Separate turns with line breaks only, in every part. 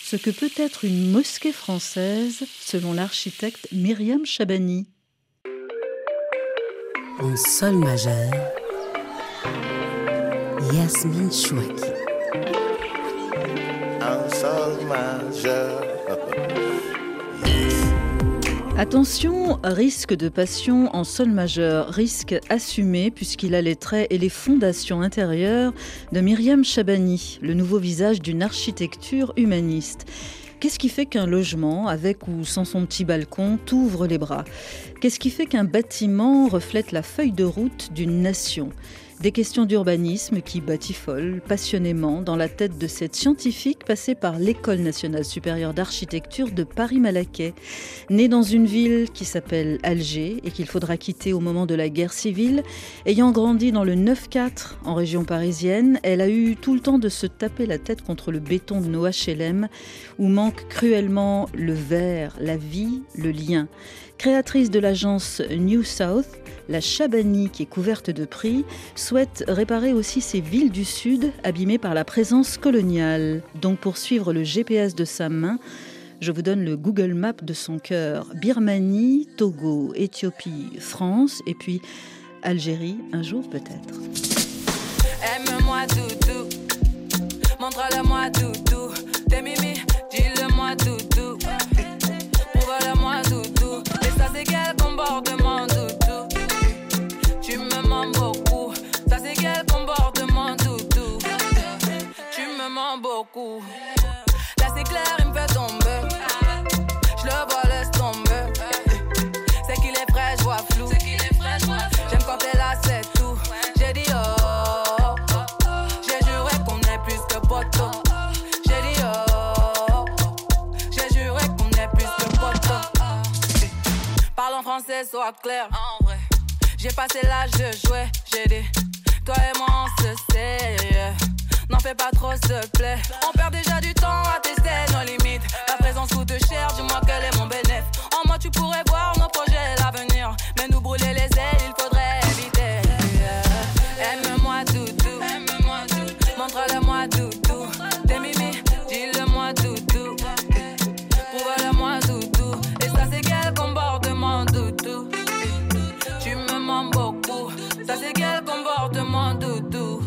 ce que peut être une mosquée française selon l'architecte Myriam Chabani.
En sol majeur, Yasmine Chouaki.
En sol majeur.
Attention, risque de passion en sol majeur, risque assumé puisqu'il a les traits et les fondations intérieures de Myriam Chabani, le nouveau visage d'une architecture humaniste. Qu'est-ce qui fait qu'un logement, avec ou sans son petit balcon, t'ouvre les bras ? Qu'est-ce qui fait qu'un bâtiment reflète la feuille de route d'une nation ? Des questions d'urbanisme qui batifolent passionnément dans la tête de cette scientifique passée par l'École nationale supérieure d'architecture de Paris-Malaquais. Née dans une ville qui s'appelle Alger et qu'il faudra quitter au moment de la guerre civile, ayant grandi dans le 9-4 en région parisienne, elle a eu tout le temps de se taper la tête contre le béton de nos HLM où manque cruellement le verre, la vie, le lien. Créatrice de l'agence New South, la Chabani, qui est couverte de prix, souhaite réparer aussi ces villes du Sud abîmées par la présence coloniale. Donc pour suivre le GPS de sa main, je vous donne le Google Maps de son cœur. Birmanie, Togo, Éthiopie, France et puis Algérie, un jour peut-être.
Aime-moi doudou, montre-le-moi doudou, t'es mimi, dis-le-moi doudou, prouve-le-moi doudou, et ça c'est quel comportement doudou, tu me mens beaucoup, ça c'est quel comportement doudou, tu me mens beaucoup, là c'est clair il me fait tomber, je le vois laisse tomber, c'est qu'il est frais, je vois flou, j'aime quand t'es là c'est tout, j'ai dit oh, j'ai juré qu'on est plus que poteau, j'ai dit oh, j'ai juré qu'on est plus que poteau, parle en français sois clair, en vrai, j'ai passé l'âge de jouer, j'ai dit, toi et moi on se sait, n'en fais pas trop s'il te plaît, on perd déjà du temps à tester nos limites, la présence coûte cher, dis-moi quel est mon bénéfice, en moi tu pourrais voir nos projets et l'avenir, mais nous brûler les ailes il faudrait éviter, aime-moi doudou, montre-le-moi doudou, t'es mimi, dis-le-moi doudou, prouve-le-moi doudou, et ça c'est quel comportement doudou, tu me mens beaucoup, ça c'est quel comportement doudou,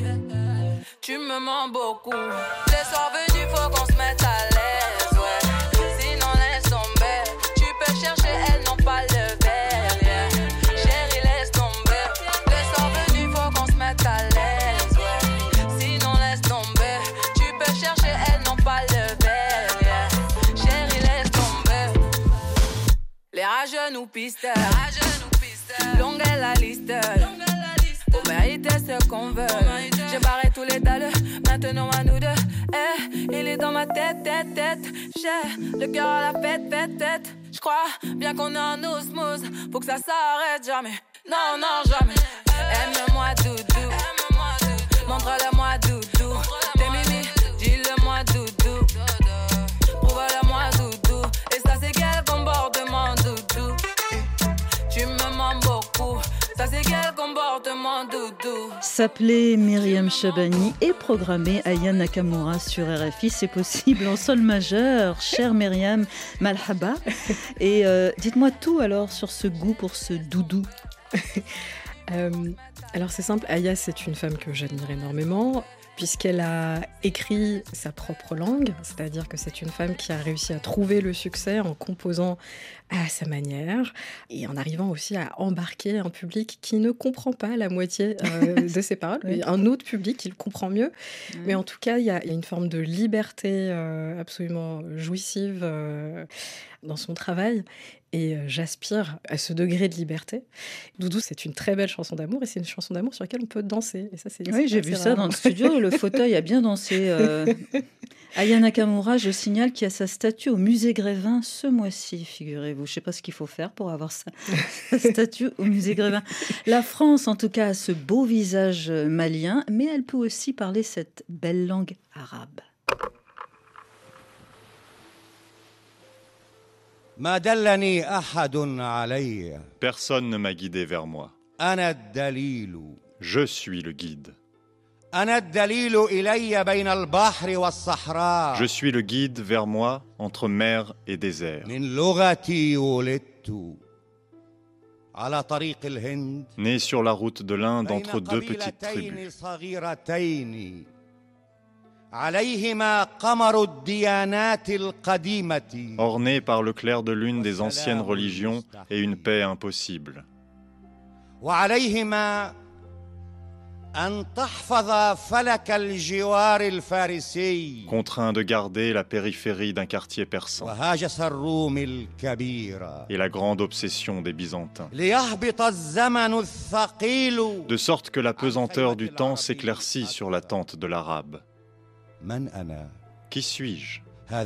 tu me mens beaucoup, les soirs venus faut qu'on se mette à l'aise, ouais, sinon laisse tomber, tu peux chercher, elles n'ont pas le verre, yeah. Chérie laisse tomber, les soirs venus faut qu'on se mette à l'aise, ouais, sinon laisse tomber, tu peux chercher, elles n'ont pas le verre, yeah. Chérie laisse tomber, les rageux nous pistolent, longue est la liste, pour mériter ce qu'on veut, j'ai barré tous les dalles, maintenant à nous deux, il est dans ma tête, j'ai le cœur à la fête, j'crois bien qu'on est en osmose, faut que ça s'arrête jamais, non, jamais, aime-moi doudou, montre-le-moi doudou, t'es mimi, dis-le-moi doudou, prouve-le-moi doudou, et ça c'est quel comportement doudou, tu me mens beaucoup, ça c'est quel comportement doudou.
S'appeler Myriam Chabani et programmer Aya Nakamura sur RFI, c'est possible en sol majeur. Chère Myriam, malhaba. Et dites-moi tout alors sur ce goût pour ce doudou.
Alors c'est simple, Aya c'est une femme que j'admire énormément puisqu'elle a écrit sa propre langue, c'est-à-dire que c'est une femme qui a réussi à trouver le succès en composant à sa manière et en arrivant aussi à embarquer un public qui ne comprend pas la moitié de ses paroles, oui. Un autre public qui le comprend mieux. Oui. Mais en tout cas, il y a une forme de liberté absolument jouissive dans son travail. Et j'aspire à ce degré de liberté. Doudou, c'est une très belle chanson d'amour et c'est une chanson d'amour sur laquelle on peut danser. Et ça,
oui, j'ai vu ça dans le studio. Le fauteuil a bien dansé. Aya Nakamura, je signale qu'il y a sa statue au musée Grévin ce mois-ci, figurez-vous. Je ne sais pas ce qu'il faut faire pour avoir sa statue au musée Grévin. La France, en tout cas, a ce beau visage malien, mais elle peut aussi parler cette belle langue arabe.
Personne ne m'a guidé vers moi. Je suis le guide. Je suis le guide vers moi entre mer et désert. Né sur la route de l'Inde entre deux petites tribus. Orné par le clair de lune des anciennes religions et une paix impossible. Contraint de garder la périphérie d'un quartier persan et la grande obsession des Byzantins. De sorte que la pesanteur du temps s'éclaircit sur la tente de l'Arabe. Qui suis-je ?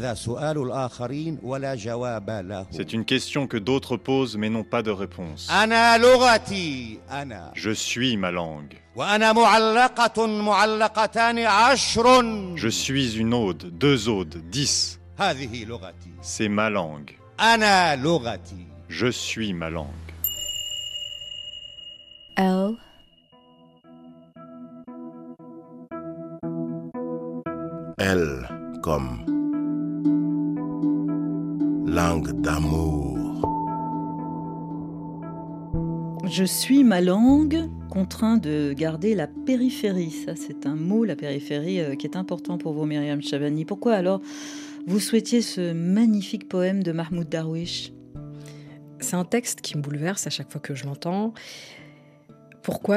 C'est une question que d'autres posent mais n'ont pas de réponse. Je suis ma langue. Je suis une ode, 2 odes, 10. C'est ma langue. Je suis ma langue.
L
L comme langue d'amour.
Je suis ma langue, contraint de garder la périphérie. Ça, c'est un mot, la périphérie, qui est important pour vous, Myriam Chabani. Pourquoi alors vous souhaitiez ce magnifique poème de Mahmoud Darwish ?
C'est un texte qui me bouleverse à chaque fois que je l'entends. Pourquoi ?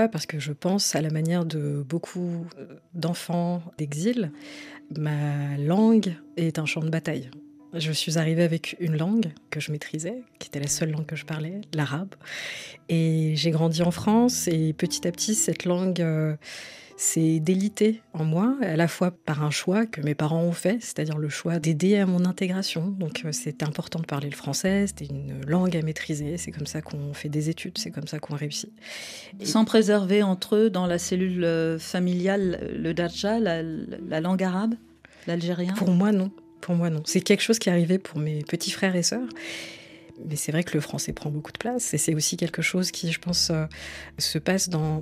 Parce que je pense à la manière de beaucoup d'enfants d'exil. Ma langue est un champ de bataille. Je suis arrivée avec une langue que je maîtrisais, qui était la seule langue que je parlais, l'arabe. Et j'ai grandi en France et petit à petit, cette langue s'est délitée en moi, à la fois par un choix que mes parents ont fait, c'est-à-dire le choix d'aider à mon intégration. Donc c'était important de parler le français, c'était une langue à maîtriser, c'est comme ça qu'on fait des études, c'est comme ça qu'on réussit.
Sans préserver entre eux, dans la cellule familiale, le darja, la langue arabe, l'algérien ?
Pour moi, non. C'est quelque chose qui est arrivé pour mes petits frères et sœurs. Mais c'est vrai que le français prend beaucoup de place. Et c'est aussi quelque chose qui, je pense, se passe dans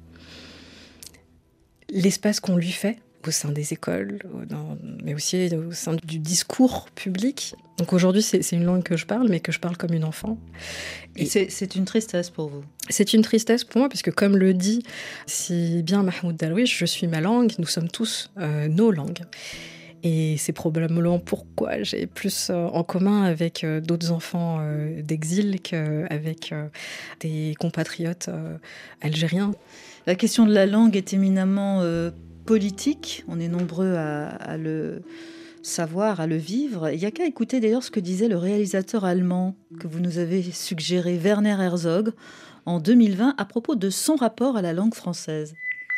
l'espace qu'on lui fait, au sein des écoles, mais aussi au sein du discours public. Donc aujourd'hui, c'est une langue que je parle, mais que je parle comme une enfant.
Et c'est une tristesse pour vous ?
C'est une tristesse pour moi, puisque comme le dit si bien Mahmoud Darwish, je suis ma langue, nous sommes tous nos langues. Et c'est probablement pourquoi j'ai plus en commun avec d'autres enfants d'exil qu'avec des compatriotes algériens.
La question de la langue est éminemment politique. On est nombreux à le savoir, à le vivre. Il n'y a qu'à écouter d'ailleurs ce que disait le réalisateur allemand que vous nous avez suggéré, Werner Herzog, en 2020 à propos de son rapport à la langue française.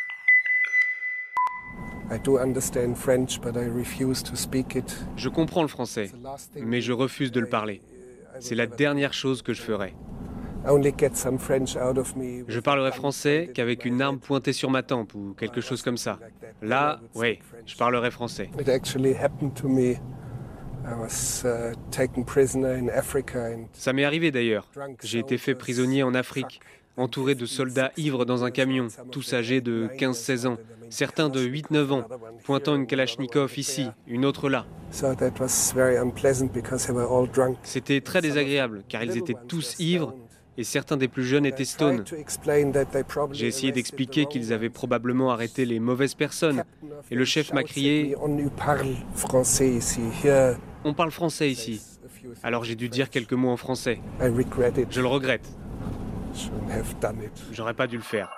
Je comprends le français, mais je refuse de le parler. C'est la dernière chose que je ferai. Je parlerai français qu'avec une arme pointée sur ma tempe ou quelque chose comme ça. Là, oui, je parlerai français. Ça m'est arrivé d'ailleurs. J'ai été fait prisonnier en Afrique, entouré de soldats ivres dans un camion, tous âgés de 15-16 ans, certains de 8-9 ans, pointant une kalachnikov ici, une autre là. C'était très désagréable, car ils étaient tous ivres, et certains des plus jeunes étaient stones. J'ai essayé d'expliquer qu'ils avaient probablement arrêté les mauvaises personnes, et le chef m'a crié « On parle français ici ». Alors j'ai dû dire quelques mots en français. Je le regrette. J'aurais pas dû le faire.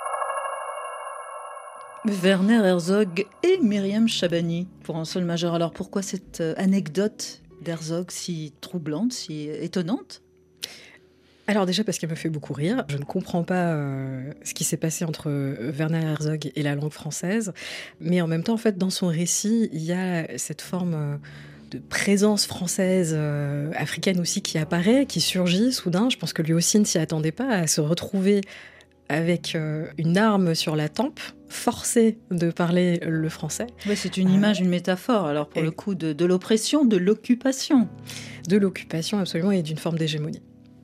Werner Herzog et Myriam Chabani pour un sol majeur. Alors pourquoi cette anecdote d'Herzog si troublante, si étonnante ?
Alors déjà parce qu'elle me fait beaucoup rire. Je ne comprends pas ce qui s'est passé entre Werner Herzog et la langue française. Mais en même temps, en fait, dans son récit, il y a cette forme de présence française, africaine aussi, qui apparaît, qui surgit soudain. Je pense que lui aussi ne s'y attendait pas, à se retrouver avec une arme sur la tempe, forcé de parler le français.
Ouais, c'est une image, une métaphore, alors pour le coup, de l'oppression, de l'occupation.
De l'occupation, absolument, et d'une forme d'hégémonie.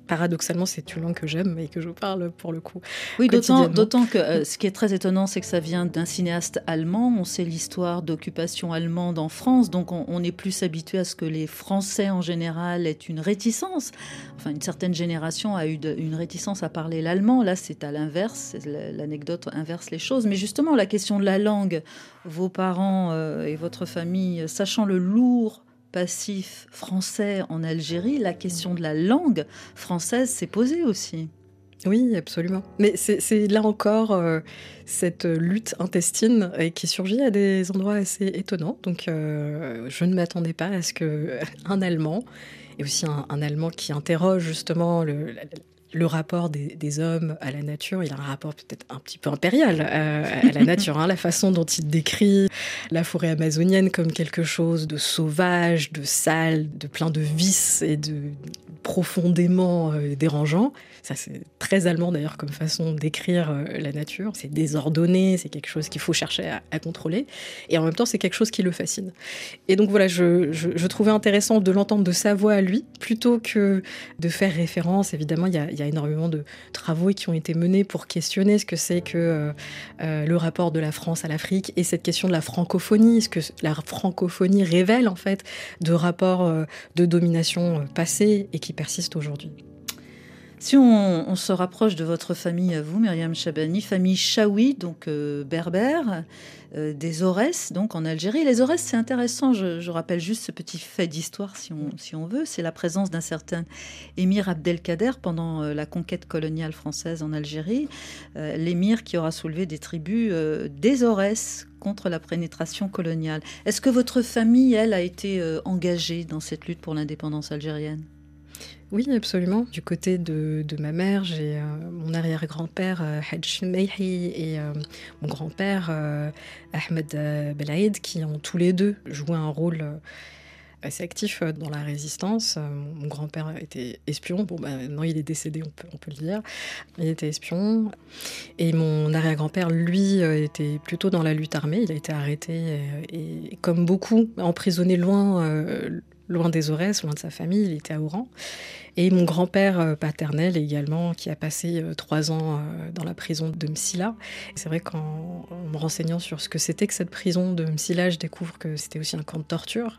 paradoxalement, c'est une langue que j'aime et que je parle pour le coup.
Oui, d'autant que ce qui est très étonnant, c'est que ça vient d'un cinéaste allemand. On sait l'histoire d'occupation allemande en France, donc on est plus habitué à ce que les Français en général aient une réticence. Enfin, une certaine génération a eu une réticence à parler l'allemand. Là, c'est à l'inverse. L'anecdote inverse les choses. Mais justement, la question de la langue, vos parents et votre famille, sachant le lourd passif français en Algérie, la question de la langue française s'est posée aussi.
Oui, absolument. Mais c'est là encore cette lutte intestine qui surgit à des endroits assez étonnants. Donc je ne m'attendais pas à ce qu'un Allemand, et aussi un Allemand qui interroge justement le rapport des hommes à la nature, il a un rapport peut-être un petit peu impérial à la nature, la façon dont il décrit la forêt amazonienne comme quelque chose de sauvage, de sale, de plein de vices et de profondément dérangeant. Ça, c'est très allemand d'ailleurs comme façon d'écrire la nature. C'est désordonné, c'est quelque chose qu'il faut chercher à contrôler. Et en même temps, c'est quelque chose qui le fascine. Et donc voilà, je trouvais intéressant de l'entendre de sa voix à lui, plutôt que de faire référence. Évidemment, il y a énormément de travaux qui ont été menés pour questionner ce que c'est que le rapport de la France à l'Afrique et cette question de la francophonie. Ce que la francophonie révèle en fait de rapports de domination passés et qui persistent aujourd'hui.
Si on se rapproche de votre famille à vous, Myriam Chabani, famille Chaoui, donc berbère, des Aurès, donc en Algérie. Les Aurès, c'est intéressant, je rappelle juste ce petit fait d'histoire si on veut. C'est la présence d'un certain émir Abdelkader pendant la conquête coloniale française en Algérie. L'émir qui aura soulevé des tribus des Aurès contre la pénétration coloniale. Est-ce que votre famille, elle, a été engagée dans cette lutte pour l'indépendance algérienne ?
Oui, absolument. Du côté de ma mère, j'ai mon arrière-grand-père Hadj Meihi et mon grand-père Ahmed Belaïd qui ont tous les deux joué un rôle assez actif dans la résistance. Mon grand-père était espion. Maintenant il est décédé, on peut le dire. Il était espion. Et mon arrière-grand-père, lui, était plutôt dans la lutte armée. Il a été arrêté et comme beaucoup, emprisonné loin des Aurès, loin de sa famille. Il était à Oran. Et mon grand-père paternel également, qui a passé 3 ans dans la prison de Msila. C'est vrai qu'en me renseignant sur ce que c'était que cette prison de Msila, je découvre que c'était aussi un camp de torture.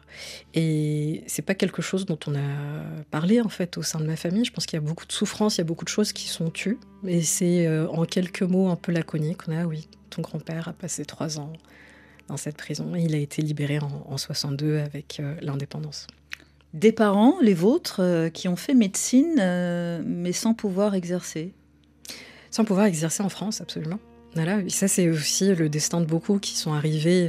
Et c'est pas quelque chose dont on a parlé en fait au sein de ma famille. Je pense qu'il y a beaucoup de souffrances, il y a beaucoup de choses qui sont tues. Mais c'est en quelques mots un peu laconiques. On a oui, ton grand-père a passé 3 ans dans cette prison et il a été libéré en 62 avec l'indépendance.
Des parents, les vôtres, qui ont fait médecine, mais sans pouvoir exercer.
Sans pouvoir exercer en France, absolument. Voilà, et ça, c'est aussi le destin de beaucoup qui sont arrivés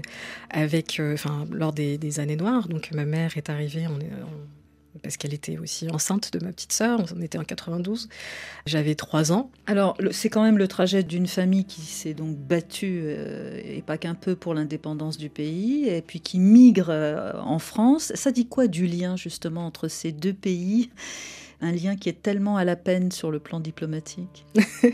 lors des années noires. Donc, ma mère est arrivée parce qu'elle était aussi enceinte de ma petite sœur. On était en 92. J'avais 3 ans.
Alors, c'est quand même le trajet d'une famille qui s'est donc battue, et pas qu'un peu, pour l'indépendance du pays, et puis qui migre en France. Ça dit quoi du lien, justement, entre ces deux pays ? Un lien qui est tellement à la peine sur le plan diplomatique.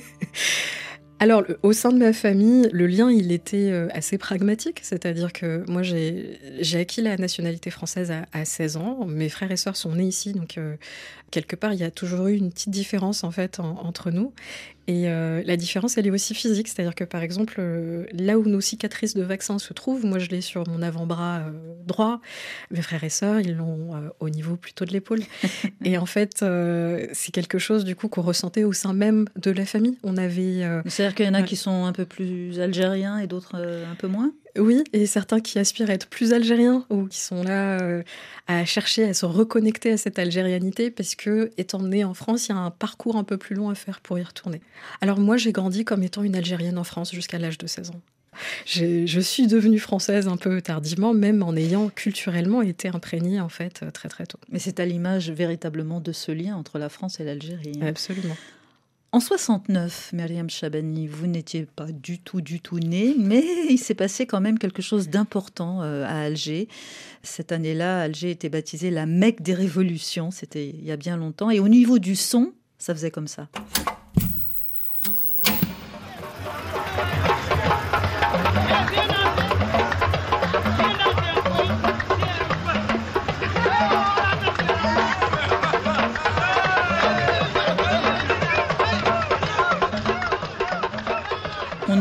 Alors, au sein de ma famille, le lien, il était assez pragmatique. C'est-à-dire que moi, j'ai acquis la nationalité française à 16 ans. Mes frères et sœurs sont nés ici. Donc, quelque part, il y a toujours eu une petite différence, en fait, entre nous. Et la différence, elle est aussi physique. C'est-à-dire que, par exemple, là où nos cicatrices de vaccin se trouvent, moi, je l'ai sur mon avant-bras droit. Mes frères et sœurs, ils l'ont au niveau plutôt de l'épaule. Et en fait, c'est quelque chose, du coup, qu'on ressentait au sein même de la famille. On avait...
C'est-à-dire qu'il y en a qui sont un peu plus algériens et d'autres un peu moins ?
Oui, et certains qui aspirent à être plus algériens ou qui sont là à chercher à se reconnecter à cette algérianité parce que, étant née en France, il y a un parcours un peu plus long à faire pour y retourner. Alors moi, j'ai grandi comme étant une Algérienne en France jusqu'à l'âge de 16 ans. Je suis devenue française un peu tardivement, même en ayant culturellement été imprégnée en fait très très tôt.
Mais c'est à l'image véritablement de ce lien entre la France et l'Algérie.
Absolument.
En 69, Myriam Chabani, vous n'étiez pas du tout née, mais il s'est passé quand même quelque chose d'important à Alger. Cette année-là, Alger était baptisée la Mecque des révolutions, c'était il y a bien longtemps. Et au niveau du son, ça faisait comme ça.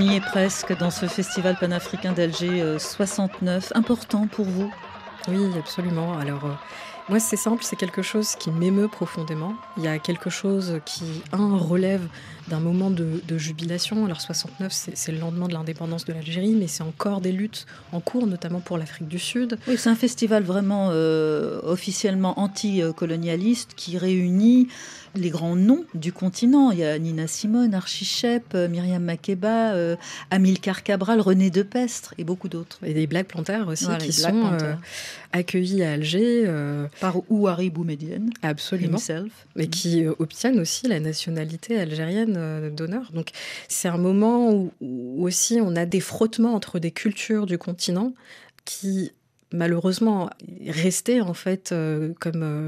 On y est presque dans ce festival panafricain d'Alger 69. Important pour vous ?
Oui, absolument. Alors, moi, c'est simple, c'est quelque chose qui m'émeut profondément. Il y a quelque chose qui, relève d'un moment de jubilation. Alors, 69, c'est le lendemain de l'indépendance de l'Algérie, mais c'est encore des luttes en cours, notamment pour l'Afrique du Sud.
Oui, c'est un festival vraiment officiellement anticolonialiste qui réunit les grands noms du continent. Il y a Nina Simone, Archie Shepp, Myriam Makeba, Amilcar Cabral, René Depestre et beaucoup d'autres.
Et des Black Panthers aussi, voilà, qui sont accueillis à Alger.
Par Ouari Boumedienne.
Absolument.
Himself.
Mais qui obtiennent aussi la nationalité algérienne d'honneur. Donc c'est un moment où aussi on a des frottements entre des cultures du continent qui malheureusement restaient en fait comme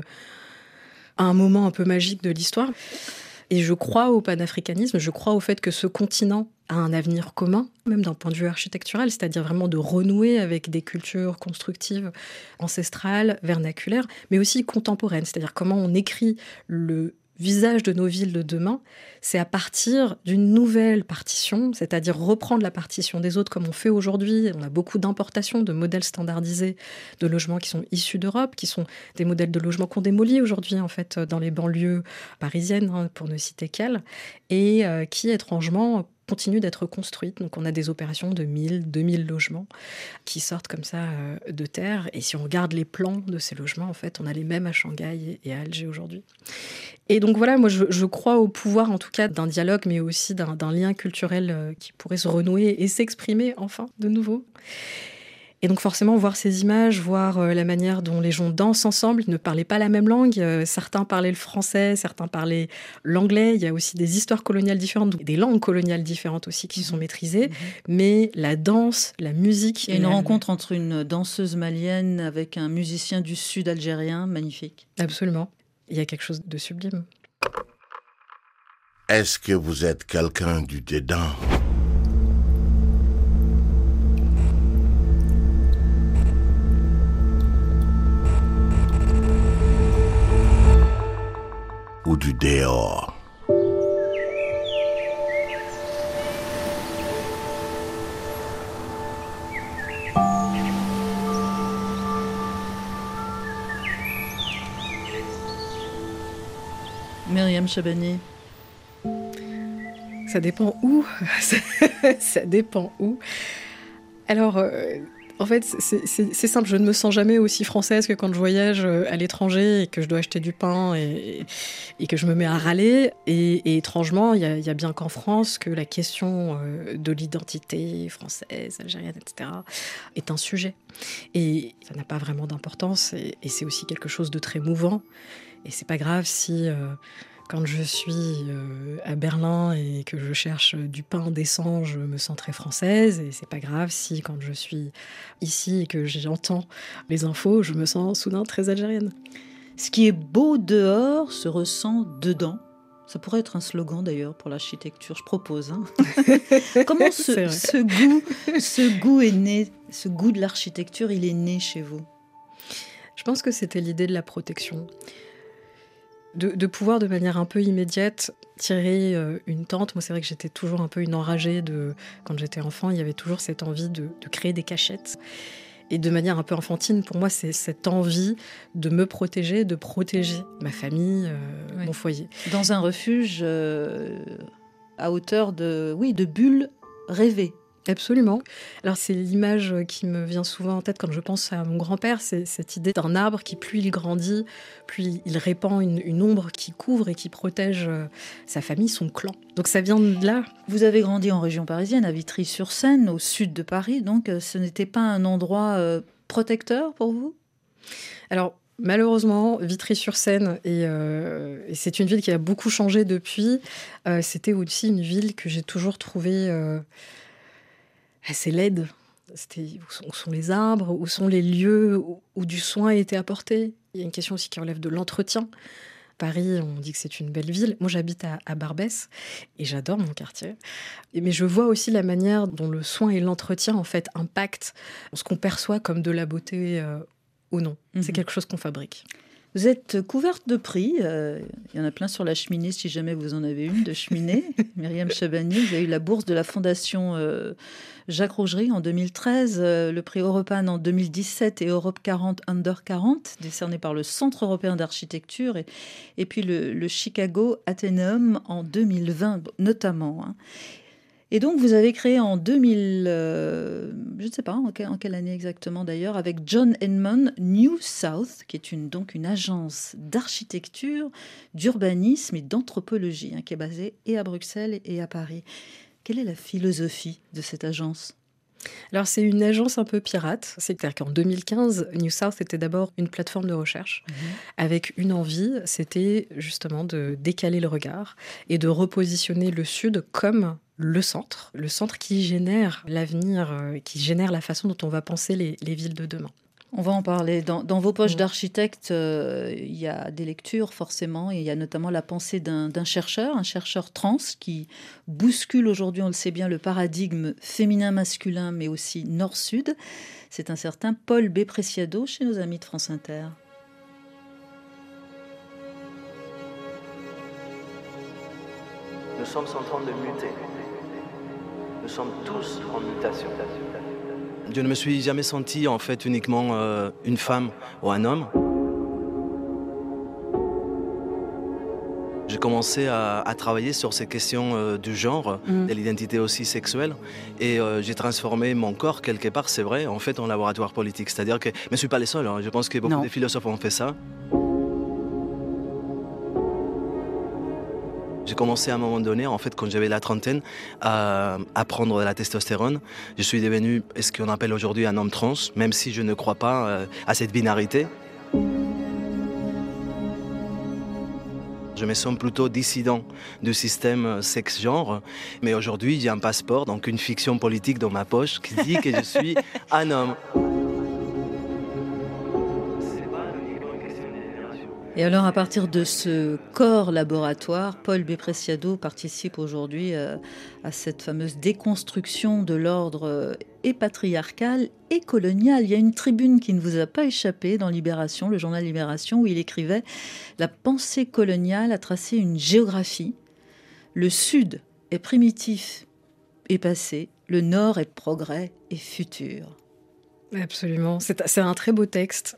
un moment un peu magique de l'histoire. Et je crois au panafricanisme, je crois au fait que ce continent a un avenir commun, même d'un point de vue architectural, c'est-à-dire vraiment de renouer avec des cultures constructives, ancestrales, vernaculaires, mais aussi contemporaines, c'est-à-dire comment on écrit le visage de nos villes de demain, c'est à partir d'une nouvelle partition, c'est-à-dire reprendre la partition des autres comme on fait aujourd'hui. On a beaucoup d'importations de modèles standardisés de logements qui sont issus d'Europe, qui sont des modèles de logements qu'on démolit aujourd'hui en fait dans les banlieues parisiennes, pour ne citer qu'elles, et qui étrangement continue d'être construite. Donc on a des opérations de 1000, 2000 logements qui sortent comme ça de terre. Et si on regarde les plans de ces logements, en fait, on a les mêmes à Shanghai et à Alger aujourd'hui. Et donc voilà, moi je crois au pouvoir en tout cas d'un dialogue, mais aussi d'un lien culturel qui pourrait se renouer et s'exprimer enfin de nouveau. Et donc forcément, voir ces images, voir la manière dont les gens dansent ensemble, ils ne parlaient pas la même langue. Certains parlaient le français, certains parlaient l'anglais. Il y a aussi des histoires coloniales différentes, des langues coloniales différentes aussi qui sont maîtrisées. Mais la danse, la musique...
Il y a une rencontre entre une danseuse malienne avec un musicien du sud algérien, magnifique.
Absolument. Il y a quelque chose de sublime.
Est-ce que vous êtes quelqu'un du dédain ? Ou du dehors.
Myriam Chabani.
Ça dépend où. Ça dépend où. Alors... En fait, c'est simple, je ne me sens jamais aussi française que quand je voyage à l'étranger et que je dois acheter du pain et que je me mets à râler. Et étrangement, il y a bien qu'en France que la question de l'identité française, algérienne, etc. est un sujet. Et ça n'a pas vraiment d'importance et c'est aussi quelque chose de très mouvant. Et c'est pas grave si... Quand je suis à Berlin et que je cherche du pain décent, je me sens très française. Et c'est pas grave si, quand je suis ici et que j'entends les infos, je me sens soudain très algérienne.
Ce qui est beau dehors se ressent dedans. Ça pourrait être un slogan d'ailleurs pour l'architecture, je propose. Comment ce goût est né, ce goût de l'architecture, il est né chez vous ?
Je pense que c'était l'idée de la protection. De pouvoir de manière un peu immédiate tirer une tente. Moi, c'est vrai que j'étais toujours un peu une enragée. Quand j'étais enfant, il y avait toujours cette envie de créer des cachettes. Et de manière un peu enfantine, pour moi, c'est cette envie de me protéger, de protéger ma famille, mon foyer.
Dans un refuge à hauteur de bulles rêvées.
Absolument. Alors c'est l'image qui me vient souvent en tête quand je pense à mon grand-père, c'est cette idée d'un arbre qui, plus il grandit, plus il répand une ombre qui couvre et qui protège sa famille, son clan. Donc ça vient de là.
Vous avez grandi en région parisienne, à Vitry-sur-Seine, au sud de Paris, donc ce n'était pas un endroit protecteur pour vous ?
Alors, malheureusement, Vitry-sur-Seine, et c'est une ville qui a beaucoup changé depuis, c'était aussi une ville que j'ai toujours trouvée... assez laide. Où sont les arbres, où sont les lieux où du soin a été apporté. Il y a une question aussi qui relève de l'entretien. Paris, on dit que c'est une belle ville. Moi, j'habite à Barbès et j'adore mon quartier. Mais je vois aussi la manière dont le soin et l'entretien, en fait, impactent ce qu'on perçoit comme de la beauté ou non. C'est quelque chose qu'on fabrique.
Vous êtes couverte de prix. Il y en a plein sur la cheminée, si jamais vous en avez une de cheminée. Myriam Chabani, vous avez eu la bourse de la Fondation Jacques Rougerie en 2013, le prix Europan en 2017 et Europe 40 Under 40, décerné par le Centre européen d'architecture, et puis le Chicago Atheneum en 2020 notamment. Et donc, vous avez créé en 2000, je ne sais pas en quelle année exactement d'ailleurs, avec John Edmond New South, qui est donc une agence d'architecture, d'urbanisme et d'anthropologie, qui est basée et à Bruxelles et à Paris. Quelle est la philosophie de cette agence ?
Alors, c'est une agence un peu pirate. C'est-à-dire qu'en 2015, New South était d'abord une plateforme de recherche avec une envie, c'était justement de décaler le regard et de repositionner le Sud comme le centre qui génère l'avenir, qui génère la façon dont on va penser les villes de demain.
On va en parler. Dans vos poches d'architecte, il y a des lectures forcément, et il y a notamment la pensée d'un chercheur, un chercheur trans qui bouscule aujourd'hui, on le sait bien, le paradigme féminin-masculin, mais aussi nord-sud. C'est un certain Paul B. Preciado chez nos amis de France Inter.
Nous sommes en train de muter. Nous sommes tous en mutation. Je ne me suis jamais senti en fait uniquement une femme ou un homme. J'ai commencé à travailler sur ces questions du genre, de l'identité aussi sexuelle, et j'ai transformé mon corps quelque part, c'est vrai, en fait en laboratoire politique. C'est-à-dire que je ne suis pas le seul, je pense que beaucoup de philosophes ont fait ça. J'ai commencé à un moment donné, en fait, quand j'avais la trentaine, à prendre de la testostérone. Je suis devenu ce qu'on appelle aujourd'hui un homme trans, même si je ne crois pas à cette binarité. Je me sens plutôt dissident du système sexe-genre, mais aujourd'hui, j'ai un passeport, donc une fiction politique dans ma poche qui dit que je suis un homme.
Et alors, à partir de ce corps laboratoire, Paul B. Preciado participe aujourd'hui à cette fameuse déconstruction de l'ordre et patriarcal et colonial. Il y a une tribune qui ne vous a pas échappé dans Libération, le journal Libération, où il écrivait « La pensée coloniale a tracé une géographie. Le Sud est primitif et passé, le Nord est progrès et futur. »
Absolument, c'est un très beau texte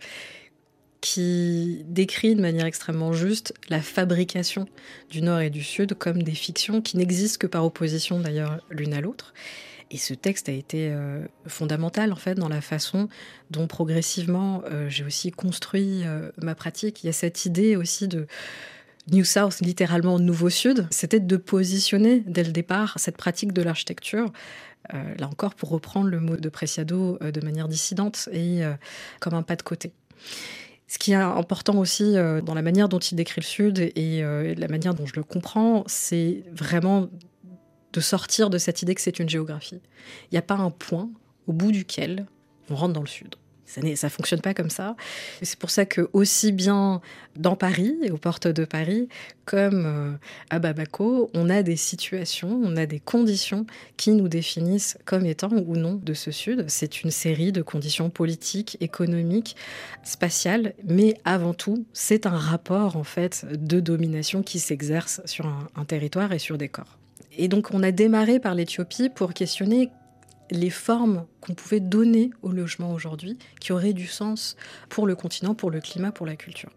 qui décrit de manière extrêmement juste la fabrication du Nord et du Sud comme des fictions qui n'existent que par opposition d'ailleurs l'une à l'autre. Et ce texte a été fondamental en fait dans la façon dont progressivement j'ai aussi construit ma pratique. Il y a cette idée aussi de New South, littéralement Nouveau Sud, c'était de positionner dès le départ cette pratique de l'architecture, là encore pour reprendre le mot de Preciado, de manière dissidente et comme un pas de côté. Ce qui est important aussi dans la manière dont il décrit le Sud et la manière dont je le comprends, c'est vraiment de sortir de cette idée que c'est une géographie. Il n'y a pas un point au bout duquel on rentre dans le Sud. Ça ne fonctionne pas comme ça. Et c'est pour ça que aussi bien dans Paris, et aux portes de Paris, comme à Bamako, on a des situations, on a des conditions qui nous définissent comme étant ou non de ce Sud. C'est une série de conditions politiques, économiques, spatiales, mais avant tout, c'est un rapport en fait de domination qui s'exerce sur un territoire et sur des corps. Et donc on a démarré par l'Éthiopie pour questionner les formes qu'on pouvait donner au logement aujourd'hui, qui auraient du sens pour le continent, pour le climat, pour la culture.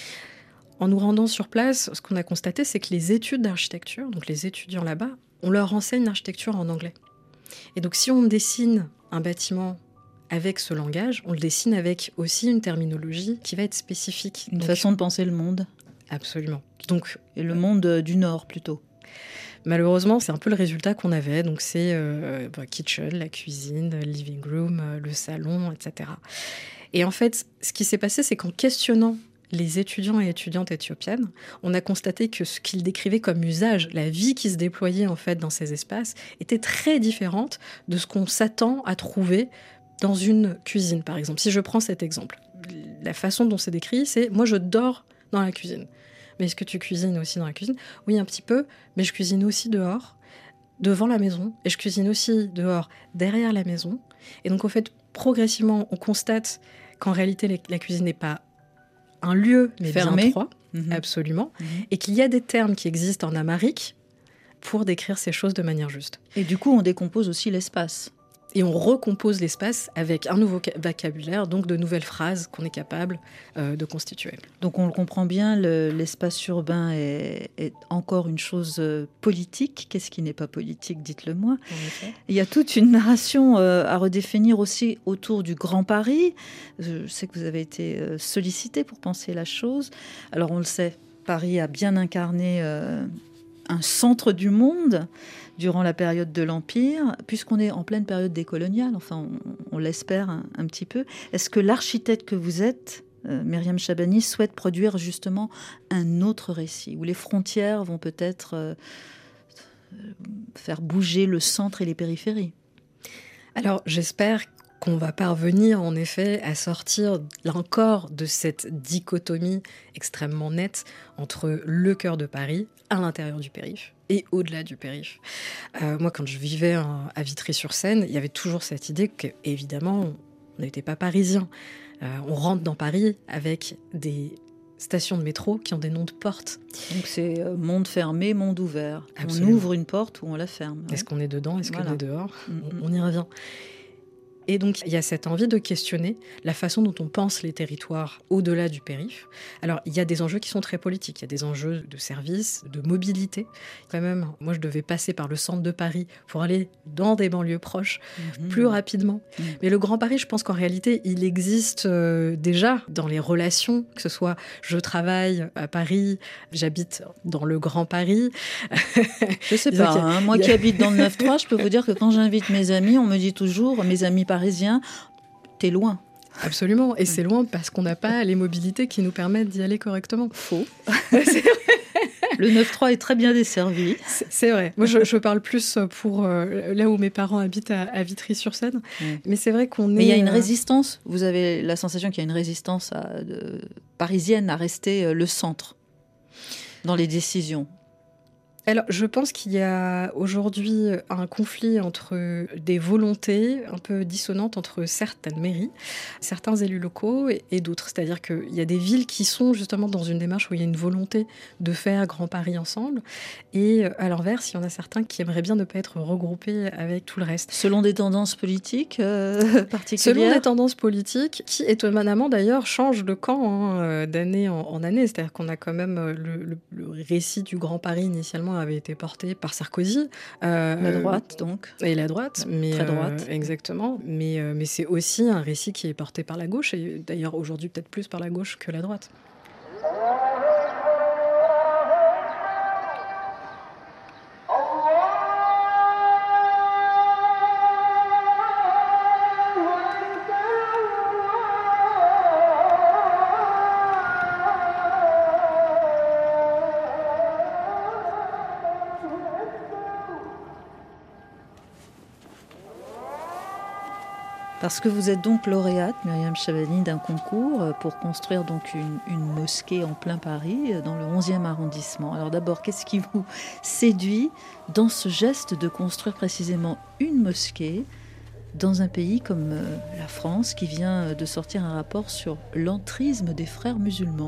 En nous rendant sur place, ce qu'on a constaté, c'est que les études d'architecture, donc les étudiants là-bas, on leur enseigne l'architecture en anglais. Et donc si on dessine un bâtiment avec ce langage, on le dessine avec aussi une terminologie qui va être spécifique.
Une façon de penser le monde.
Absolument. Donc,
et le monde du Nord plutôt.
Malheureusement, c'est un peu le résultat qu'on avait. Donc, c'est kitchen, la cuisine, le living room, le salon, etc. Et en fait, ce qui s'est passé, c'est qu'en questionnant les étudiants et étudiantes éthiopiennes, on a constaté que ce qu'ils décrivaient comme usage, la vie qui se déployait en fait dans ces espaces, était très différente de ce qu'on s'attend à trouver dans une cuisine, par exemple. Si je prends cet exemple, la façon dont c'est décrit, c'est « moi, je dors dans la cuisine ». Mais est-ce que tu cuisines aussi dans la cuisine ? Oui, un petit peu, mais je cuisine aussi dehors, devant la maison, et je cuisine aussi dehors, derrière la maison. Et donc, en fait, progressivement, on constate qu'en réalité, la cuisine n'est pas un lieu, mais
fermé.
Bien trois, absolument, et qu'il y a des termes qui existent en amharique pour décrire ces choses de manière juste.
Et du coup, on décompose aussi l'espace.
Et on recompose l'espace avec un nouveau vocabulaire, donc de nouvelles phrases qu'on est capable de constituer.
Donc on le comprend bien, l'espace urbain est encore une chose politique. Qu'est-ce qui n'est pas politique, dites-le-moi. Il y a toute une narration à redéfinir aussi autour du Grand Paris. Je sais que vous avez été sollicité pour penser la chose. Alors on le sait, Paris a bien incarné un centre du monde durant la période de l'Empire, puisqu'on est en pleine période décoloniale, enfin on l'espère un petit peu. Est-ce que l'architecte que vous êtes, Myriam Chabani, souhaite produire justement un autre récit, où les frontières vont peut-être faire bouger le centre et les périphéries?
Alors j'espère qu'on va parvenir en effet à sortir là encore de cette dichotomie extrêmement nette entre le cœur de Paris, à l'intérieur du périph' et au-delà du périph'. Moi, quand je vivais à Vitry-sur-Seine, il y avait toujours cette idée qu'évidemment, on n'était pas parisien. On rentre dans Paris avec des stations de métro qui ont des noms de portes.
Donc c'est monde fermé, monde ouvert.
Absolument.
On ouvre une porte ou on la ferme.
Est-ce qu'on est dedans? Est-ce
Voilà.
qu'on est dehors? On y revient. Et donc, il y a cette envie de questionner la façon dont on pense les territoires au-delà du périph'. Alors, il y a des enjeux qui sont très politiques. Il y a des enjeux de services, de mobilité. Quand même, moi, je devais passer par le centre de Paris pour aller dans des banlieues proches plus rapidement. Mais le Grand Paris, je pense qu'en réalité, il existe déjà dans les relations, que ce soit je travaille à Paris, j'habite dans le Grand Paris.
Je sais pas, moi qui habite dans le 9-3, je peux vous dire que quand j'invite mes amis, on me dit toujours, mes amis parisiens, t'es loin.
Absolument, et c'est loin parce qu'on n'a pas les mobilités qui nous permettent d'y aller correctement.
Faux. Le 9-3 est très bien desservi.
C'est vrai. Moi, je parle plus pour là où mes parents habitent à Vitry-sur-Seine. Mais c'est vrai qu'on est...
Mais il y a une résistance. Vous avez la sensation qu'il y a une résistance parisienne à rester le centre dans les décisions.
Alors, je pense qu'il y a aujourd'hui un conflit entre des volontés un peu dissonantes entre certaines mairies, certains élus locaux et d'autres. C'est-à-dire qu'il y a des villes qui sont justement dans une démarche où il y a une volonté de faire Grand Paris ensemble. Et à l'inverse, il y en a certains qui aimeraient bien ne pas être regroupés avec tout le reste.
Selon des tendances politiques particulières?
Selon des tendances politiques qui, étonnamment d'ailleurs, changent de camp d'année en année. C'est-à-dire qu'on a quand même le récit du Grand Paris initialement avait été porté par Sarkozy.
La droite, donc.
Et la droite. Mais,
très droite.
Exactement. Mais c'est aussi un récit qui est porté par la gauche, et d'ailleurs aujourd'hui peut-être plus par la gauche que la droite.
Parce que vous êtes donc lauréate, Myriam Chabani, d'un concours pour construire donc une mosquée en plein Paris, dans le 11e arrondissement. Alors d'abord, qu'est-ce qui vous séduit dans ce geste de construire précisément une mosquée dans un pays comme la France, qui vient de sortir un rapport sur l'entrisme des frères musulmans?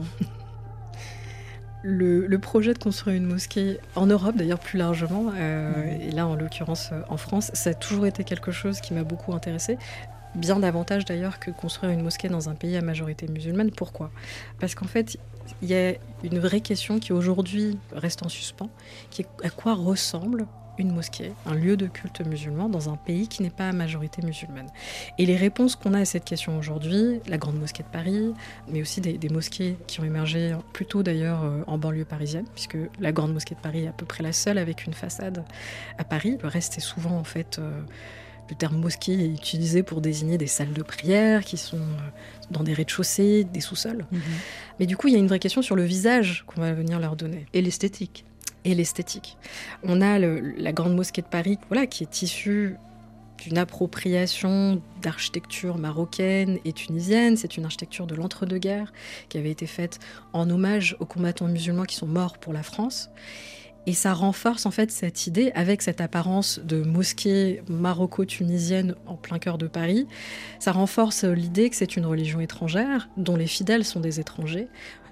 Le projet de construire une mosquée en Europe, d'ailleurs plus largement, et là en l'occurrence en France, ça a toujours été quelque chose qui m'a beaucoup intéressée. Bien davantage d'ailleurs que construire une mosquée dans un pays à majorité musulmane. Pourquoi ? Parce qu'en fait, il y a une vraie question qui aujourd'hui reste en suspens, qui est à quoi ressemble une mosquée, un lieu de culte musulman dans un pays qui n'est pas à majorité musulmane. Et les réponses qu'on a à cette question aujourd'hui, la Grande Mosquée de Paris, mais aussi des mosquées qui ont émergé plutôt d'ailleurs en banlieue parisienne, puisque la Grande Mosquée de Paris est à peu près la seule avec une façade à Paris. Le reste est souvent en fait... Le terme mosquée est utilisé pour désigner des salles de prière qui sont dans des rez-de-chaussée, des sous-sols. Mais du coup, il y a une vraie question sur le visage qu'on va venir leur donner.
Et l'esthétique.
Et l'esthétique. On a la Grande Mosquée de Paris, voilà, qui est issue d'une appropriation d'architecture marocaine et tunisienne. C'est une architecture de l'entre-deux-guerres qui avait été faite en hommage aux combattants musulmans qui sont morts pour la France. Et ça renforce en fait cette idée, avec cette apparence de mosquée maroco-tunisienne en plein cœur de Paris, ça renforce l'idée que c'est une religion étrangère, dont les fidèles sont des étrangers,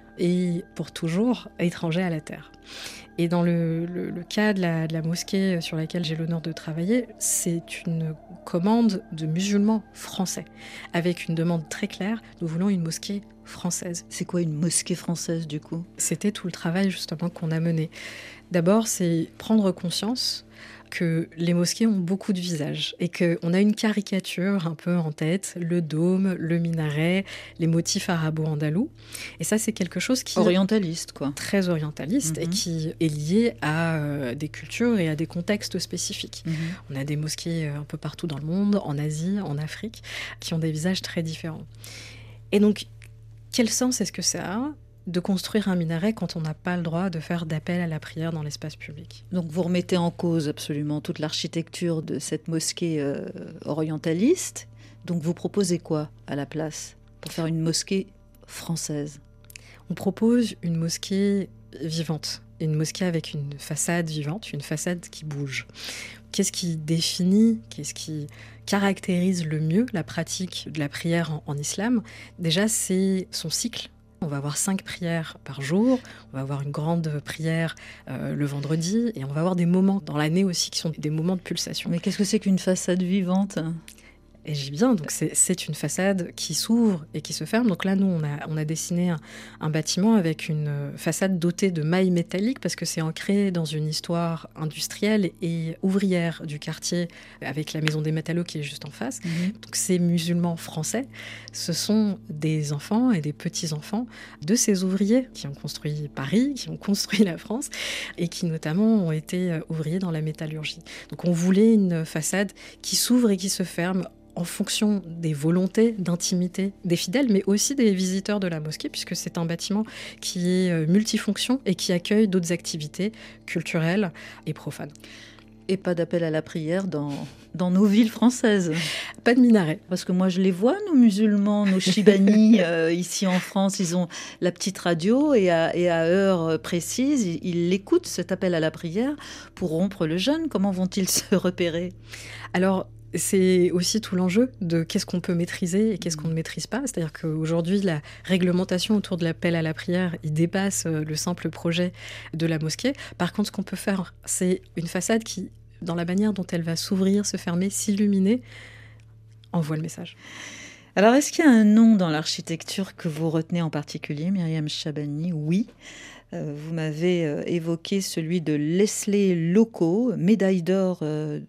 et pour toujours étrangers à la terre. Et dans le cas de la mosquée sur laquelle j'ai l'honneur de travailler, c'est une commande de musulmans français, avec une demande très claire, nous voulons une mosquée française.
C'est quoi une mosquée française du coup ?
C'était tout le travail justement qu'on a mené. D'abord, c'est prendre conscience que les mosquées ont beaucoup de visages et qu'on a une caricature un peu en tête, le dôme, le minaret, les motifs arabo-andalous. Et ça, c'est quelque chose qui...
Orientaliste, quoi.
Très orientaliste et qui est lié à des cultures et à des contextes spécifiques. On a des mosquées un peu partout dans le monde, en Asie, en Afrique, qui ont des visages très différents. Et donc, quel sens est-ce que ça a de construire un minaret quand on n'a pas le droit de faire d'appel à la prière dans l'espace public?
Donc vous remettez en cause absolument toute l'architecture de cette mosquée orientaliste. Donc vous proposez quoi à la place pour faire une mosquée française?
On propose une mosquée vivante, une mosquée avec une façade vivante, une façade qui bouge. Qu'est-ce qui définit, qu'est-ce qui caractérise le mieux la pratique de la prière en islam? Déjà, c'est son cycle. On va avoir 5 prières par jour, on va avoir une grande prière le vendredi, et on va avoir des moments dans l'année aussi qui sont des moments de pulsation.
Mais qu'est-ce que c'est qu'une façade vivante ?
Et j'y viens, donc c'est une façade qui s'ouvre et qui se ferme. Donc là, nous, on a dessiné un bâtiment avec une façade dotée de mailles métalliques parce que c'est ancré dans une histoire industrielle et ouvrière du quartier avec la maison des métallos qui est juste en face. Donc ces musulmans français, ce sont des enfants et des petits-enfants de ces ouvriers qui ont construit Paris, qui ont construit la France et qui notamment ont été ouvriers dans la métallurgie. Donc on voulait une façade qui s'ouvre et qui se ferme en fonction des volontés d'intimité des fidèles, mais aussi des visiteurs de la mosquée, puisque c'est un bâtiment qui est multifonction et qui accueille d'autres activités culturelles et profanes.
Et pas d'appel à la prière dans nos villes françaises.
Pas de minaret.
Parce que moi, je les vois, nos musulmans, nos Chibani, ici en France, ils ont la petite radio et à heure précise, ils l'écoutent, cet appel à la prière, pour rompre le jeûne. Comment vont-ils se repérer ?
Alors, c'est aussi tout l'enjeu de qu'est-ce qu'on peut maîtriser et qu'est-ce qu'on ne maîtrise pas. C'est-à-dire qu'aujourd'hui, la réglementation autour de l'appel à la prière, il dépasse le simple projet de la mosquée. Par contre, ce qu'on peut faire, c'est une façade qui, dans la manière dont elle va s'ouvrir, se fermer, s'illuminer, envoie le message.
Alors, est-ce qu'il y a un nom dans l'architecture que vous retenez en particulier, Myriam Chabani ? Oui. Vous m'avez évoqué celui de Leslie Loco, médaille d'or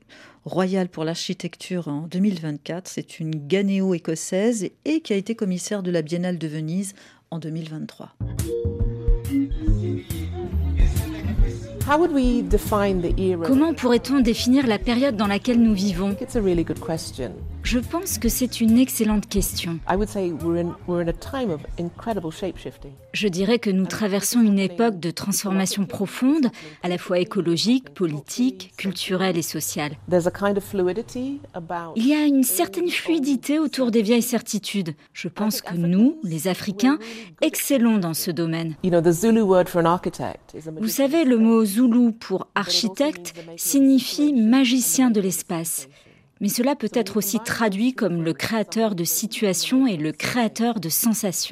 royale pour l'architecture en 2024. C'est une ghanéo-écossaise et qui a été commissaire de la Biennale de Venise en 2023.
Comment pourrait-on définir la période dans laquelle nous vivons ? Je pense que c'est une excellente question. Je dirais que nous traversons une époque de transformation profonde, à la fois écologique, politique, culturelle et sociale. Il y a une certaine fluidité autour des vieilles certitudes. Je pense que nous, les Africains, excellons dans ce domaine. Vous savez, le mot Zoulou pour architecte signifie magicien de l'espace. Mais cela peut être aussi traduit comme le créateur de situations et le créateur de sensations.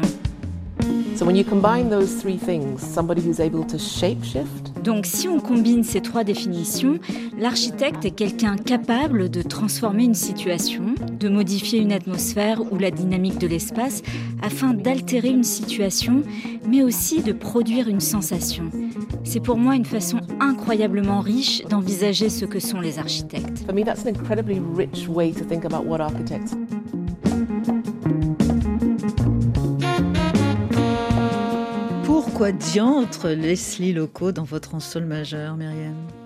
Donc si on combine ces 3 définitions, l'architecte est quelqu'un capable de transformer une situation, de modifier une atmosphère ou la dynamique de l'espace afin d'altérer une situation, mais aussi de produire une sensation. C'est pour moi une façon incroyablement riche d'envisager ce que sont les architectes.
For me, that's an incredibly rich way to think about what architects.
Pourquoi diantre Leslie Loco dans votre en sol majeur, Myriam ?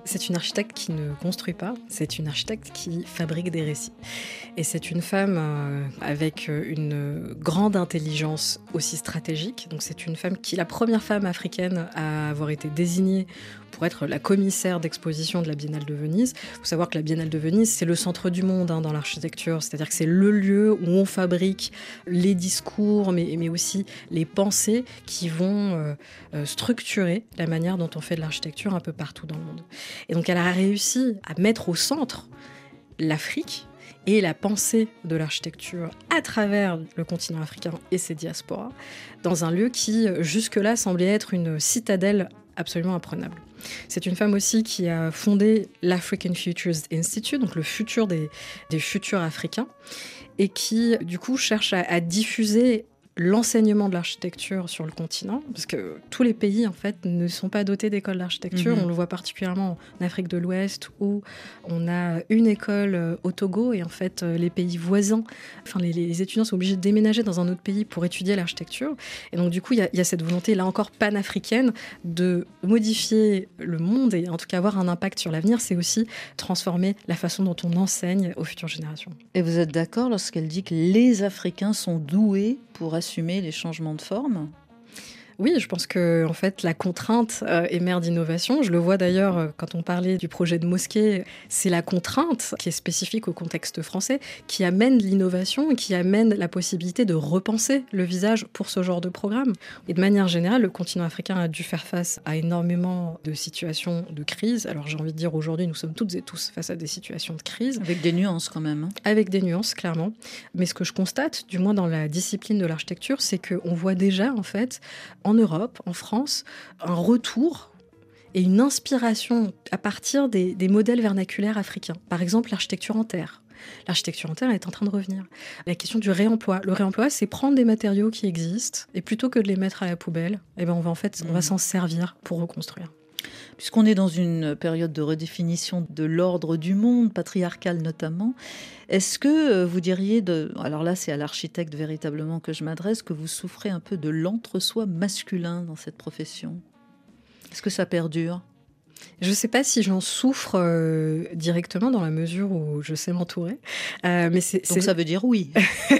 C'est une architecte qui ne construit pas, c'est une architecte qui fabrique des récits. Et c'est une femme avec une grande intelligence aussi stratégique. Donc c'est une femme qui est la première femme africaine à avoir été désignée pour être la commissaire d'exposition de la Biennale de Venise. Il faut savoir que la Biennale de Venise, c'est le centre du monde dans l'architecture. C'est-à-dire que c'est le lieu où on fabrique les discours, mais aussi les pensées qui vont structurer la manière dont on fait de l'architecture un peu partout dans le monde. Et donc elle a réussi à mettre au centre l'Afrique et la pensée de l'architecture à travers le continent africain et ses diasporas, dans un lieu qui, jusque-là, semblait être une citadelle absolument imprenable. C'est une femme aussi qui a fondé l'African Futures Institute, donc le futur des futurs africains, et qui, du coup, cherche à diffuser l'enseignement de l'architecture sur le continent, parce que tous les pays, en fait, ne sont pas dotés d'écoles d'architecture. On le voit particulièrement en Afrique de l'Ouest, où on a une école au Togo, et en fait, les pays voisins, enfin, les étudiants sont obligés de déménager dans un autre pays pour étudier l'architecture. Et donc, du coup, il y a cette volonté, là encore, panafricaine, de modifier le monde, et en tout cas avoir un impact sur l'avenir. C'est aussi transformer la façon dont on enseigne aux futures générations.
Et vous êtes d'accord lorsqu'elle dit que les Africains sont doués pour assumer les changements de forme ?
Oui, je pense que en fait, la contrainte est mère d'innovation. Je le vois d'ailleurs quand on parlait du projet de mosquée, c'est la contrainte qui est spécifique au contexte français qui amène l'innovation et qui amène la possibilité de repenser le visage pour ce genre de programme. Et de manière générale, le continent africain a dû faire face à énormément de situations de crise. Alors j'ai envie de dire aujourd'hui, nous sommes toutes et tous face à des situations de crise.
Avec des nuances quand même.
Avec des nuances, clairement. Mais ce que je constate, du moins dans la discipline de l'architecture, c'est qu'on voit déjà en fait en Europe, en France, un retour et une inspiration à partir des modèles vernaculaires africains. Par exemple, l'architecture en terre. L'architecture en terre est en train de revenir. La question du réemploi. Le réemploi, c'est prendre des matériaux qui existent et plutôt que de les mettre à la poubelle, eh ben on va s'en servir pour reconstruire.
Puisqu'on est dans une période de redéfinition de l'ordre du monde, patriarcal notamment, est-ce que vous diriez, alors là c'est à l'architecte véritablement que je m'adresse, que vous souffrez un peu de l'entre-soi masculin dans cette profession ? Est-ce que ça perdure ?
Je ne sais pas si j'en souffre directement dans la mesure où je sais m'entourer. Mais
Donc ça veut dire oui.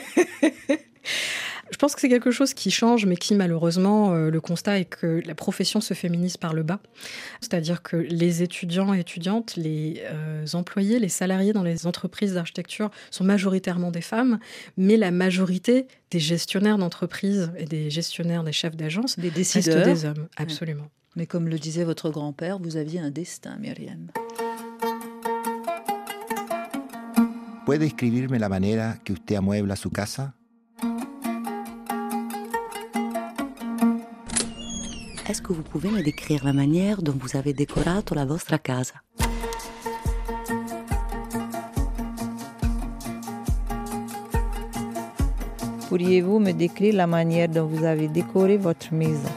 Je pense que c'est quelque chose qui change, mais qui malheureusement, le constat est que la profession se féminise par le bas. C'est-à-dire que les étudiants et étudiantes, les employés, les salariés dans les entreprises d'architecture sont majoritairement des femmes, mais la majorité des gestionnaires d'entreprises et des gestionnaires, des chefs d'agence,
des décideurs,
restent des hommes, absolument.
Ouais. Mais comme le disait votre grand-père, vous aviez un destin, Myriam.
¿Puede escribirme la manera que usted amuebla su casa?
Est-ce que vous pouvez me décrire la manière dont vous avez decorato la vostra casa?
Pourriez-vous me décrire la manière dont vous avez décoré votre maison?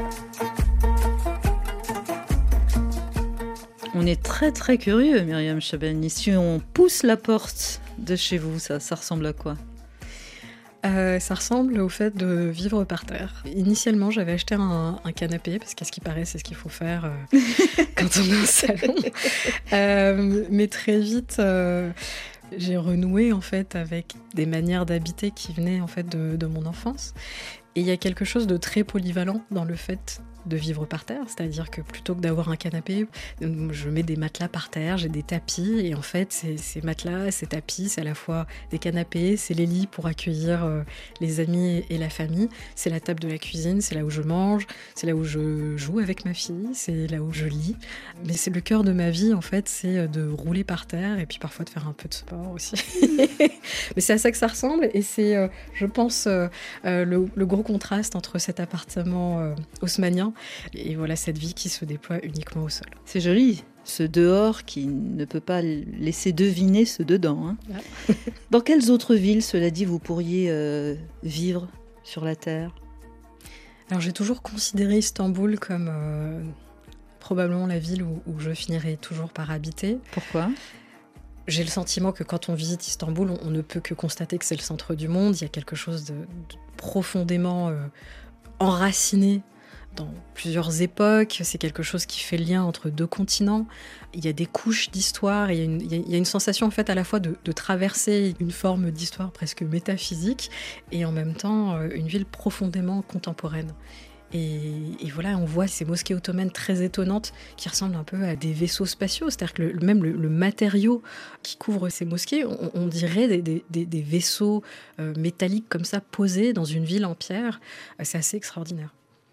On est très très curieux, Myriam Chabani. Si on pousse la porte de chez vous, ça ressemble à quoi ?
Ça ressemble au fait de vivre par terre. Initialement, j'avais acheté un canapé, parce qu'à ce qui paraît, c'est ce qu'il faut faire quand on est au salon. Mais très vite, j'ai renoué en fait avec des manières d'habiter qui venaient en fait de mon enfance. Et il y a quelque chose de très polyvalent dans le fait de vivre par terre, c'est-à-dire que plutôt que d'avoir un canapé, je mets des matelas par terre, j'ai des tapis, et en fait ces matelas, ces tapis, c'est à la fois des canapés, c'est les lits pour accueillir les amis et la famille, c'est la table de la cuisine, c'est là où je mange, c'est là où je joue avec ma fille, c'est là où je lis, mais c'est le cœur de ma vie en fait, c'est de rouler par terre et puis parfois de faire un peu de sport aussi. Mais c'est à ça que ça ressemble, et c'est je pense le gros contraste entre cet appartement haussmannien et voilà cette vie qui se déploie uniquement au sol.
C'est joli, ce dehors qui ne peut pas laisser deviner ce dedans. Hein. Ouais. Dans quelles autres villes, cela dit, vous pourriez vivre sur la Terre ?
Alors j'ai toujours considéré Istanbul comme probablement la ville où je finirai toujours par habiter.
Pourquoi ?
J'ai le sentiment que quand on visite Istanbul, on ne peut que constater que c'est le centre du monde. Il y a quelque chose de profondément enraciné dans plusieurs époques, c'est quelque chose qui fait lien entre deux continents. Il y a des couches d'histoire, il y a une sensation en fait à la fois de traverser une forme d'histoire presque métaphysique et en même temps une ville profondément contemporaine. Et voilà, on voit ces mosquées ottomanes très étonnantes qui ressemblent un peu à des vaisseaux spatiaux. C'est-à-dire que même le matériau qui couvre ces mosquées, on dirait des vaisseaux métalliques comme ça posés dans une ville en pierre. C'est assez extraordinaire.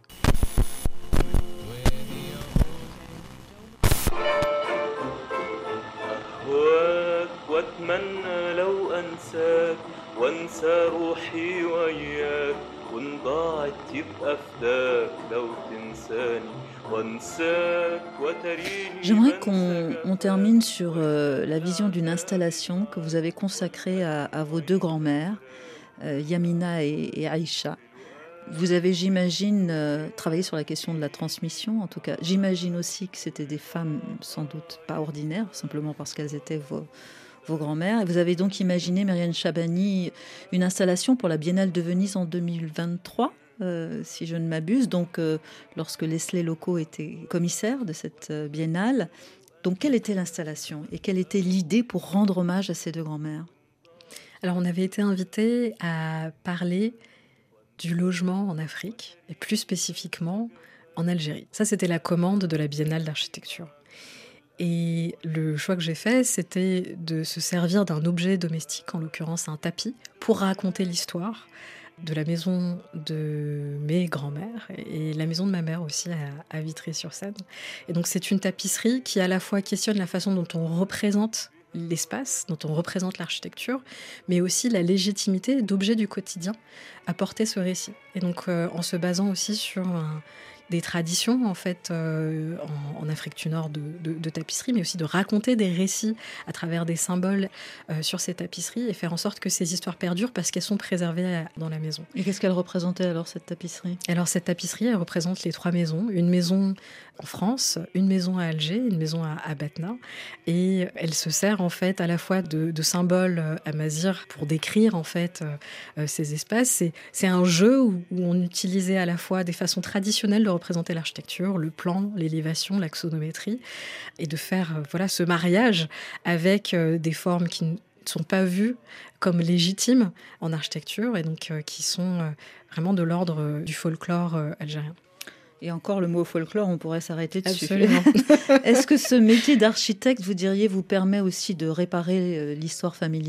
J'aimerais qu'on termine sur la vision d'une installation que vous avez consacrée à vos deux grands-mères, Yamina et Aïcha. Vous avez, j'imagine, travaillé sur la question de la transmission. En tout cas, j'imagine aussi que c'était des femmes sans doute pas ordinaires, simplement parce qu'elles étaient vos grands-mères. Et vous avez donc imaginé, Myriam Chabani, une installation pour la Biennale de Venise en 2023, si je ne m'abuse, donc lorsque Leslie Locaux était commissaire de cette biennale. Donc quelle était l'installation et quelle était l'idée pour rendre hommage à ces deux grands-mères ?
Alors on avait été invités à parler du logement en Afrique et plus spécifiquement en Algérie. Ça, c'était la commande de la Biennale d'architecture. Et le choix que j'ai fait, c'était de se servir d'un objet domestique, en l'occurrence un tapis, pour raconter l'histoire de la maison de mes grands-mères et la maison de ma mère aussi à Vitry-sur-Seine. Et donc c'est une tapisserie qui à la fois questionne la façon dont on représente l'espace, dont on représente l'architecture, mais aussi la légitimité d'objets du quotidien à porter ce récit. Et donc en se basant aussi sur des traditions en fait en Afrique du Nord de tapisserie, mais aussi de raconter des récits à travers des symboles sur ces tapisseries et faire en sorte que ces histoires perdurent parce qu'elles sont préservées dans la maison.
Et qu'est-ce qu'elle représentait alors, cette tapisserie ?
Alors cette tapisserie, elle représente les 3 maisons. Une maison en France, une maison à Alger, une maison à Batna. Et elle se sert en fait à la fois de symboles amazigh pour décrire en fait ces espaces. C'est un jeu où on utilisait à la fois des façons traditionnelles de représenter l'architecture, le plan, l'élévation, l'axonométrie, et de faire ce mariage avec des formes qui ne sont pas vues comme légitimes en architecture et donc qui sont vraiment de l'ordre du folklore algérien.
Et encore, le mot folklore, on pourrait s'arrêter dessus.
Absolument.
Est-ce que ce métier d'architecte, vous diriez, vous permet aussi de réparer l'histoire familiale ?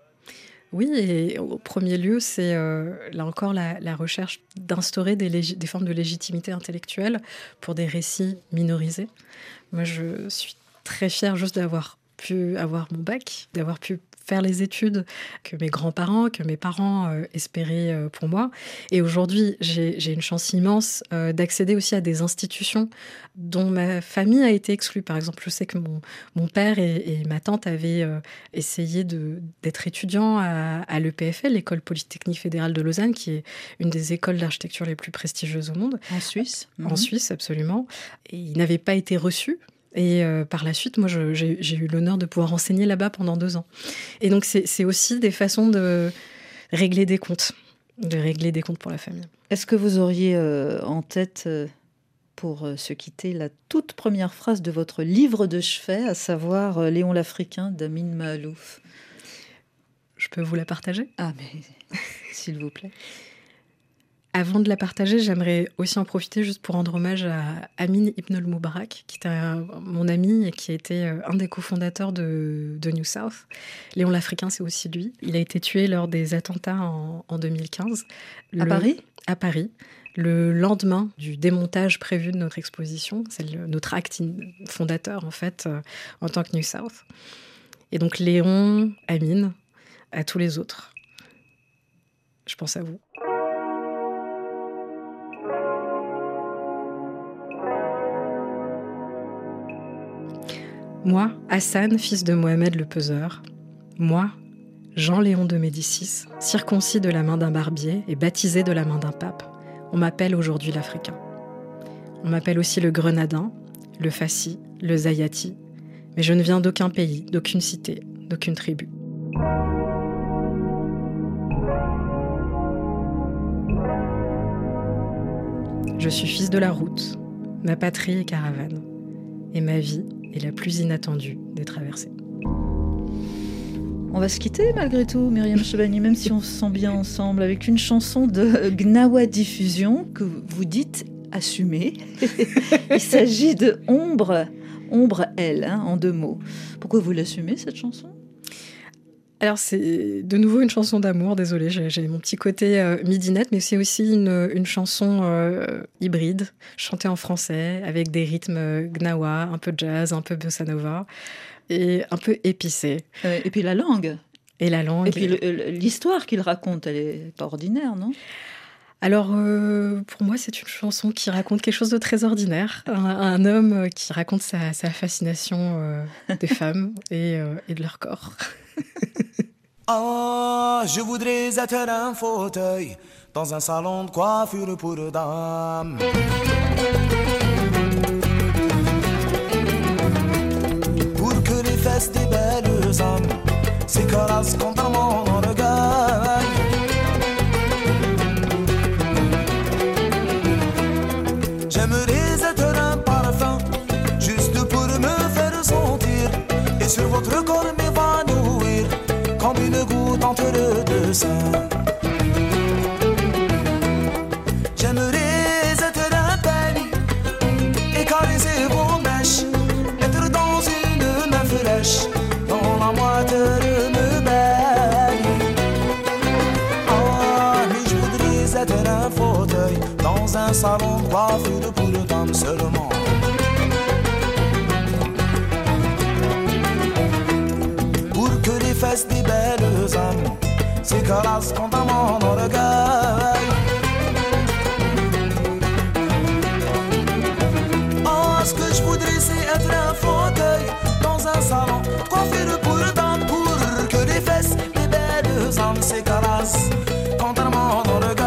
Oui, et au premier lieu, c'est là encore la recherche d'instaurer des formes de légitimité intellectuelle pour des récits minorisés. Moi, je suis très fière juste d'avoir pu avoir mon bac, d'avoir pu faire les études que mes grands-parents, que mes parents espéraient pour moi. Et aujourd'hui, j'ai une chance immense d'accéder aussi à des institutions dont ma famille a été exclue. Par exemple, je sais que mon père et ma tante avaient essayé d'être étudiants à l'EPFL, l'École Polytechnique Fédérale de Lausanne, qui est une des écoles d'architecture les plus prestigieuses au monde.
En Suisse ?
En Suisse, absolument. Et ils n'avaient pas été reçus. Et par la suite, moi, j'ai eu l'honneur de pouvoir enseigner là-bas pendant 2 ans. Et donc, c'est aussi des façons de régler des comptes pour la famille.
Est-ce que vous auriez en tête, pour se quitter, la toute première phrase de votre livre de chevet, à savoir Léon l'Africain d'Amin Maalouf ?
Je peux vous la partager ?
Ah, mais s'il vous plaît.
Avant de la partager, j'aimerais aussi en profiter juste pour rendre hommage à Amin Ibn al-Moubarak, qui était mon ami et qui a été un des cofondateurs de New South. Léon l'Africain, c'est aussi lui. Il a été tué lors des attentats en 2015.
À Paris ?
À Paris. Le lendemain du démontage prévu de notre exposition. C'est notre acte fondateur, en fait, en tant que New South. Et donc Léon, Amin, à tous les autres. Je pense à vous. Moi, Hassan, fils de Mohamed le Peseur. Moi, Jean-Léon de Médicis, circoncis de la main d'un barbier et baptisé de la main d'un pape. On m'appelle aujourd'hui l'Africain. On m'appelle aussi le Grenadin, le Fassi, le Zayati. Mais je ne viens d'aucun pays, d'aucune cité, d'aucune tribu. Je suis fils de la route, ma patrie est caravane, et ma vie est la plus inattendue des traversées.
On va se quitter malgré tout, Myriam Chabani, même si on se sent bien ensemble, avec une chanson de Gnawa Diffusion que vous dites assumer. Il s'agit de Ombre elle, en 2 mots. Pourquoi vous l'assumez, cette chanson ?
Alors c'est de nouveau une chanson d'amour, désolée, j'ai mon petit côté midinette, mais c'est aussi une chanson hybride, chantée en français, avec des rythmes gnawa, un peu jazz, un peu bossa nova, et un peu épicée.
Et puis la langue.
Et la langue.
Et puis l'histoire qu'il raconte, elle est pas ordinaire, non ?
Alors, pour moi, c'est une chanson qui raconte quelque chose de très ordinaire. Un homme qui raconte sa fascination des femmes et de leur corps.
Ah, je voudrais être un fauteuil dans un salon de coiffure pour dames. Pour que les fesses des belles âmes s'écrasent contre mon regard. J'aimerais être un parfum juste pour me faire sentir et sur votre corps m'évanouir comme une goutte entre les 2 seins. J'aimerais être un peigne et caresser vos mèches, être dans une main fraîche dont la moiteur me baigne. Ah, mais je voudrais être un fauteuil dans un salon de coiffure pour dames seulement. Pour que les fesses des belles âmes s'écrasent contre mon orgueil. Oh, ce que je voudrais c'est être un fauteuil dans un salon de coiffure pour dames, pour que les fesses des belles âmes s'écrasent contre mon orgueil.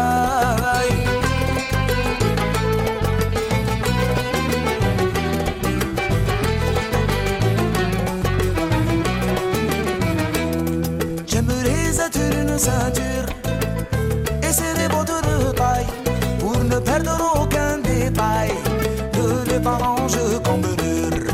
Une ceinture et serrer votre taille pour ne perdre aucun détail de l'éparange cambrure.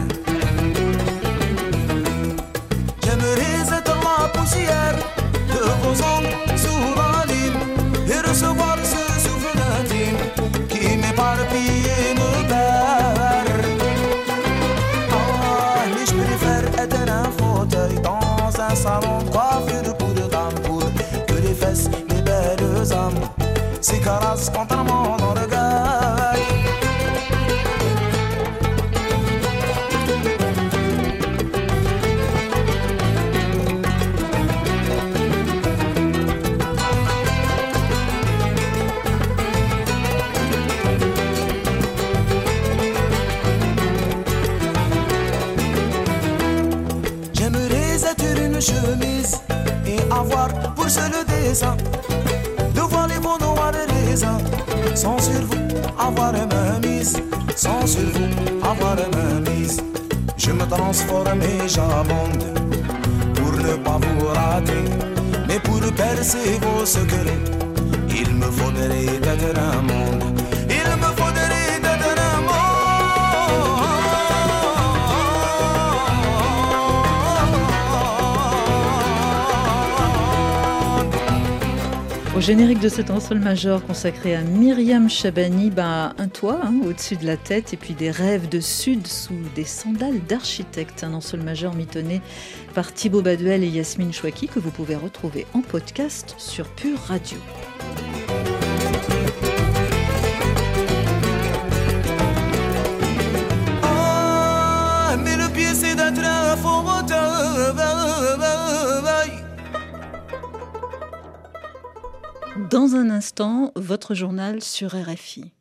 J'aimerais être la poussière de vos ongles sous la lime et recevoir ce souffle intime qui m'éparpille et me perd. Ah, mais je préfère être un fauteuil dans un salon de coiffure pour dames, pour que les fesses des belles âmes s'écrasent contre mon orgueil. J'aimerais être une chemise et avoir pour seul dessin de voir les beaux noirs et raisins, sans sur vous avoir ma mise, sans sur vous avoir ma mise. Je me transforme et j'abonde pour ne pas vous rater, mais pour percer vos secrets, il me faudrait être un monde, il me faudrait être un monde.
Au générique de cet en sol majeur consacré à Myriam Chabani, un toit au-dessus de la tête et puis des rêves de sud sous des sandales d'architecte. Un en sol majeur mitonné par Thibaut Baduel et Yasmine Chouaki que vous pouvez retrouver en podcast sur Pure Radio.
Ah, mais le pied c'est d'être un fauteuil.
Dans un instant, votre journal sur RFI.